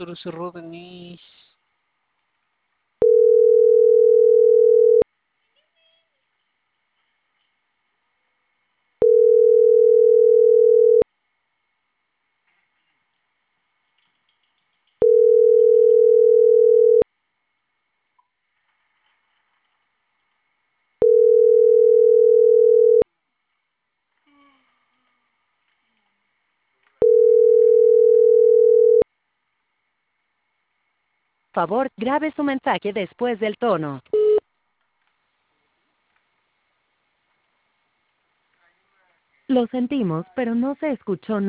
pero cerró Denise. Por favor, grabe su mensaje después del tono. Lo sentimos, pero no se escuchó nada.